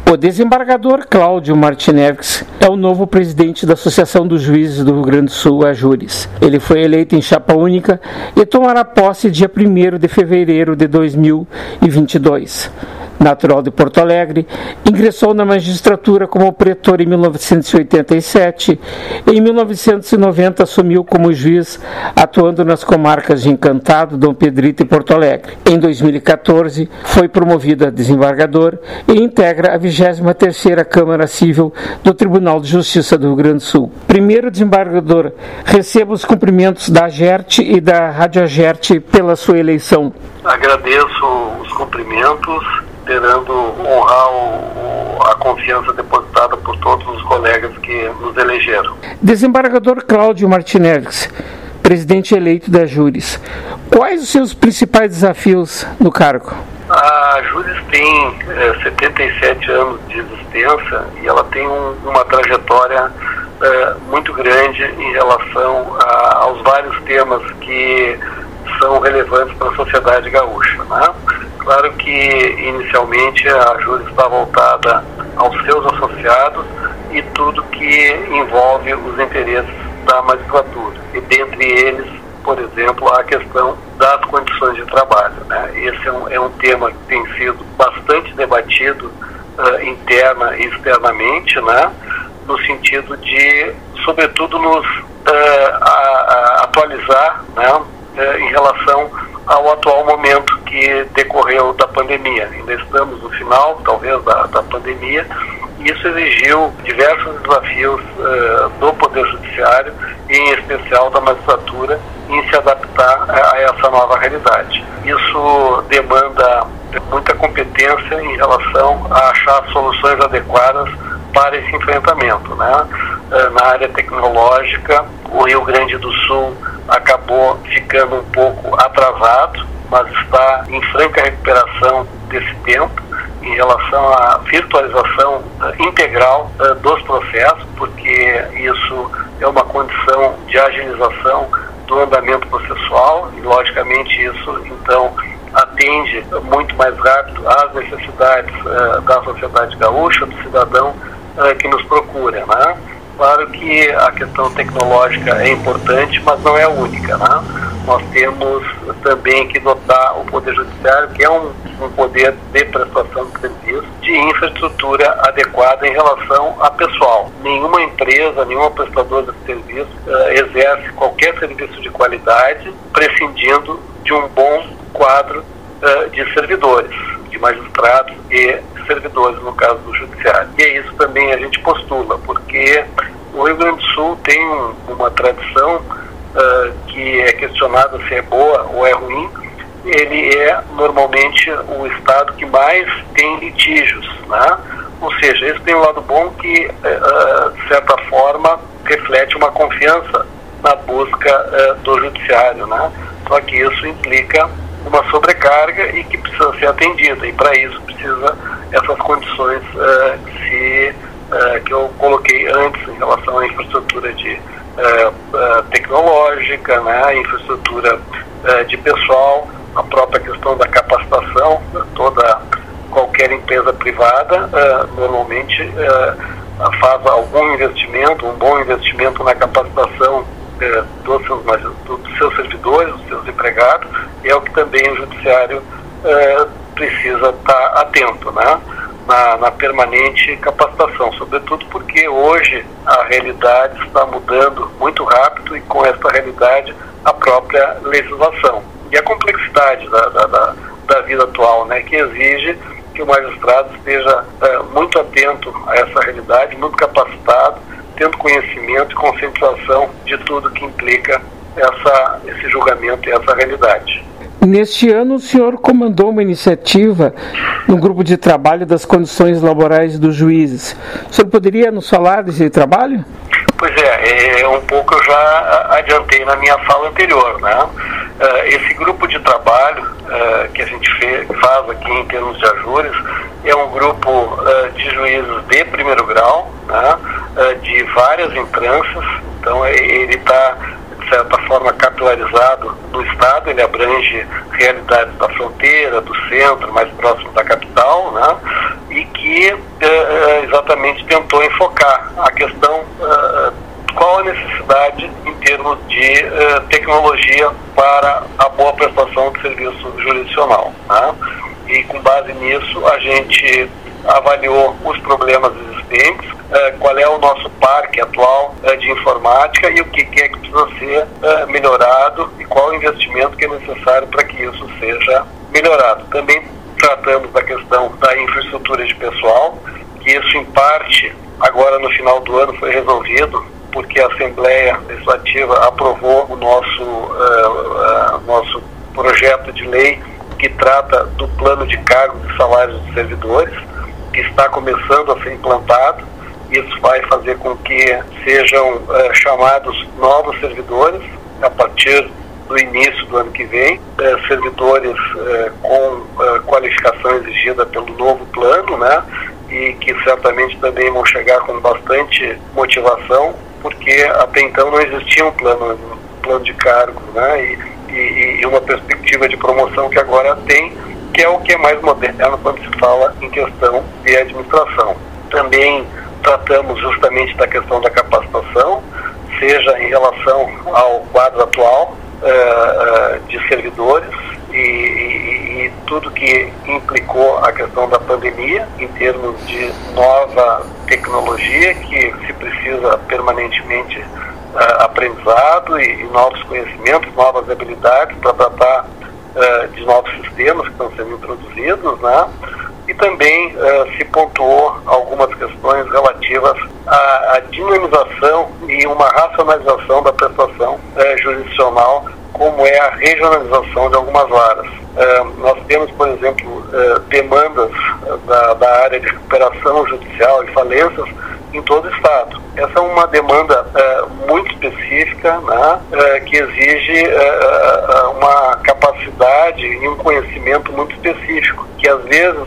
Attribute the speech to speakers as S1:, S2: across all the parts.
S1: O desembargador Cláudio Martinez é o novo presidente da Associação dos Juízes do Rio Grande do Sul, a Júris. Ele foi eleito em chapa única e tomará posse dia 1º de fevereiro de 2022. Natural de Porto Alegre, ingressou na magistratura como pretor em 1987 e em 1990 assumiu como juiz, atuando nas comarcas de Encantado, Dom Pedrito e Porto Alegre. Em 2014, foi promovido a desembargador e integra a 23ª Câmara Civil do Tribunal de Justiça do Rio Grande do Sul. Primeiro desembargador, receba os cumprimentos da AGERT e da Rádio AGERT pela sua eleição.
S2: Agradeço os cumprimentos, esperando honrar a confiança depositada por todos os colegas que nos elegeram.
S1: Desembargador Cláudio Martinez, presidente eleito da Júris, quais os seus principais desafios no cargo?
S2: A Júris tem 77 anos de existência e ela tem uma trajetória muito grande em relação aos vários temas que são relevantes para a sociedade gaúcha, né? Claro que inicialmente a Júris está voltada aos seus associados e tudo que envolve os interesses da magistratura. E dentre eles, por exemplo, a questão das condições de trabalho, né? Esse é um tema que tem sido bastante debatido interna e externamente, né? No sentido de, sobretudo, nos atualizar, né? Em relação ao atual momento que decorreu da pandemia. Ainda estamos no final, talvez, da pandemia, e isso exigiu diversos desafios do Poder Judiciário, e em especial da magistratura, em se adaptar a essa nova realidade. Isso demanda muita competência em relação a achar soluções adequadas para esse enfrentamento, né? Na área tecnológica, o Rio Grande do Sul acabou ficando um pouco atrasado, mas está em franca recuperação desse tempo em relação à virtualização integral dos processos, porque isso é uma condição de agilização do andamento processual e, logicamente, isso, então, atende muito mais rápido às necessidades da sociedade gaúcha, do cidadão que nos procura, né? Claro que a questão tecnológica é importante, mas não é a única, né? Nós temos também que dotar o Poder Judiciário, que é um poder de prestação de serviço, de infraestrutura adequada em relação a pessoal. Nenhuma empresa, nenhuma prestadora de serviço exerce qualquer serviço de qualidade prescindindo de um bom quadro de servidores, de magistrados e servidores, no caso do Judiciário. E é isso também a gente postula, porque o Rio Grande do Sul tem uma tradição que é questionada se é boa ou é ruim. Ele é normalmente o estado que mais tem litígios, né? Ou seja, isso tem um lado bom que, de certa forma, reflete uma confiança na busca do Judiciário, né? Só que isso implica uma sobrecarga e que precisa ser atendida, e para isso precisa essas condições que eu coloquei antes em relação à infraestrutura tecnológica, né, a infraestrutura de pessoal, a própria questão da capacitação. Qualquer empresa privada normalmente faz algum investimento, um bom investimento na capacitação dos seus servidores, dos seus empregados, e é o que também o Judiciário precisa estar atento, né? Na permanente capacitação, sobretudo porque hoje a realidade está mudando muito rápido, e com essa realidade a própria legislação e a complexidade da vida atual, né, que exige que o magistrado esteja muito atento a essa realidade, muito capacitado, tendo conhecimento e conscientização de tudo que implica esse julgamento e essa realidade.
S1: Neste ano, o senhor comandou uma iniciativa no grupo de trabalho das condições laborais dos juízes. O senhor poderia nos falar desse trabalho?
S2: Pois é um pouco eu já adiantei na minha fala anterior, né? Esse grupo de trabalho que a gente faz aqui em termos de ajures é um grupo de juízes de primeiro grau, né? De várias instâncias. Então ele está, de de certa forma, capilarizado no Estado. Ele abrange realidades da fronteira, do centro, mais próximo da capital, né? E que exatamente tentou enfocar a questão qual a necessidade em termos de tecnologia para a boa prestação de serviço jurisdicional, né? E com base nisso a gente avaliou os problemas existentes, qual é o nosso parque atual de informática e o que é que precisa ser melhorado e qual o investimento que é necessário para que isso seja melhorado. Também tratamos da questão da infraestrutura de pessoal, que isso em parte agora no final do ano foi resolvido, porque a Assembleia Legislativa aprovou o nosso projeto de lei que trata do plano de cargos e salários dos servidores, que está começando a ser implantado. Isso vai fazer com que sejam chamados novos servidores a partir do início do ano que vem, servidores com qualificação exigida pelo novo plano, né? E que certamente também vão chegar com bastante motivação, porque até então não existia um plano de cargos, né? E uma perspectiva de promoção que agora tem, que é o que é mais moderno quando se fala em questão de administração. Também tratamos justamente da questão da capacitação, seja em relação ao quadro atual de servidores e tudo que implicou a questão da pandemia em termos de nova tecnologia que se precisa permanentemente aprendizado e novos conhecimentos, novas habilidades para tratar de novos sistemas que estão sendo introduzidos, né? E também se pontuou algumas questões relativas à dinamização e uma racionalização da prestação jurisdicional, como é a regionalização de algumas varas. Nós temos, por exemplo, demandas da área de recuperação judicial e falências em todo o Estado. Essa é uma demanda muito específica, né, que exige uma capacidade e um conhecimento muito específico, que às vezes,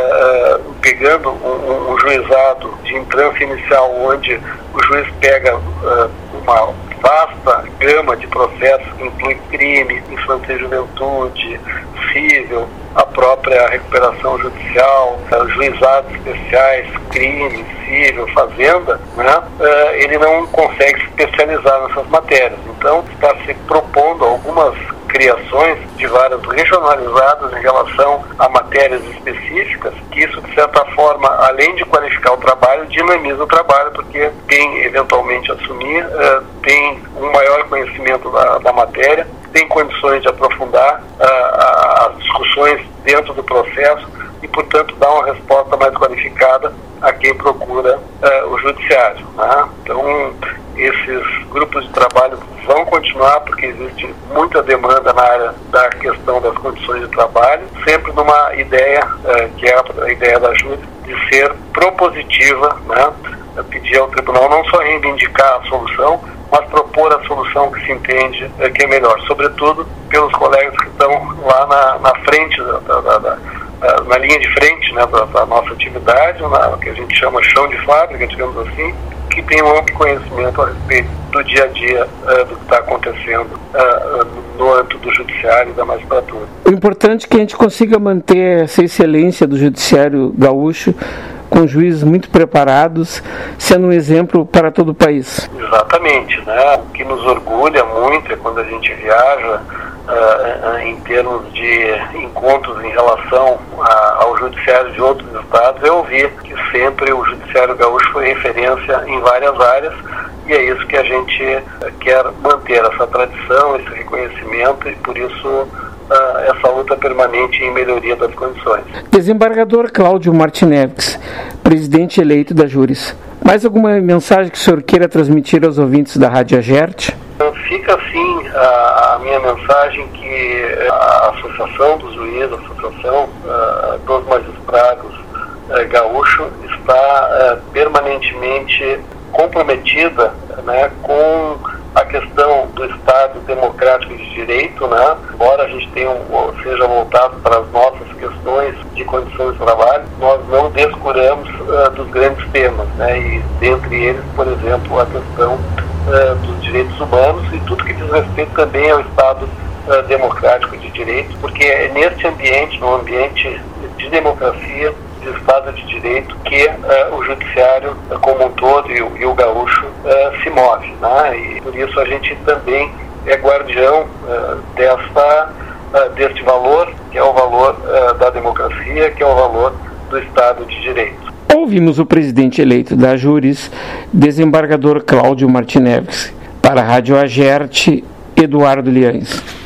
S2: pegando um juizado de entrância inicial, onde o juiz pega uma vasta gama de processos que inclui crime, infância e juventude, cível, a própria recuperação judicial, juizados especiais, crime, cível, fazenda, né? Ele não consegue se especializar nessas matérias. Então, está se propondo algumas criações de varas regionalizadas em relação a matérias específicas, que isso, de certa forma, além de qualificar o trabalho, dinamiza o trabalho, porque quem eventualmente assumir tem um maior conhecimento da matéria, tem condições de aprofundar as discussões dentro do processo e, portanto, dar uma resposta mais qualificada a quem procura o judiciário, né? Então, esses grupos de trabalho vão continuar, porque existe muita demanda na área da questão das condições de trabalho, sempre numa ideia, que é a ideia da Júri, de ser propositiva, né? Pedir ao tribunal não só reivindicar a solução, mas propor a solução que se entende que é melhor, sobretudo pelos colegas que estão lá na frente, na linha de frente, né, da nossa atividade, que a gente chama chão de fábrica, digamos assim, que tem um amplo conhecimento a respeito do dia a dia do que está acontecendo no âmbito do judiciário e da magistratura.
S1: O importante é que a gente consiga manter essa excelência do judiciário gaúcho, com juízes muito preparados, sendo um exemplo para todo o país.
S2: Exatamente, né? O que nos orgulha muito é quando a gente viaja em termos de encontros em relação ao judiciário de outros estados, é ouvir que sempre o judiciário gaúcho foi referência em várias áreas, e é isso que a gente quer manter, essa tradição, esse reconhecimento, e por isso essa luta permanente em melhoria das condições.
S1: Desembargador Cláudio Martinez, presidente eleito da Júris, mais alguma mensagem que o senhor queira transmitir aos ouvintes da Rádio Agerte?
S2: Fica assim a minha mensagem, que a Associação dos Juízes, a Associação dos Magistrados Gaúcho está permanentemente comprometida, né, com a questão do Estado democrático de direito, né? Embora a gente seja voltado para as nossas questões de condições de trabalho, nós não descuramos dos grandes temas, né? E dentre eles, por exemplo, a questão dos direitos humanos e tudo que diz respeito também ao Estado democrático de direito, porque é neste ambiente, no ambiente de democracia, de Estado de Direito, que o judiciário como um todo e o gaúcho se move, né? E por isso a gente também é guardião deste valor, que é o valor da democracia, que é o valor do Estado de Direito.
S1: Ouvimos o presidente eleito da Ajures, desembargador Cláudio Martinevski. Para a Rádio Agerte, Eduardo Liães.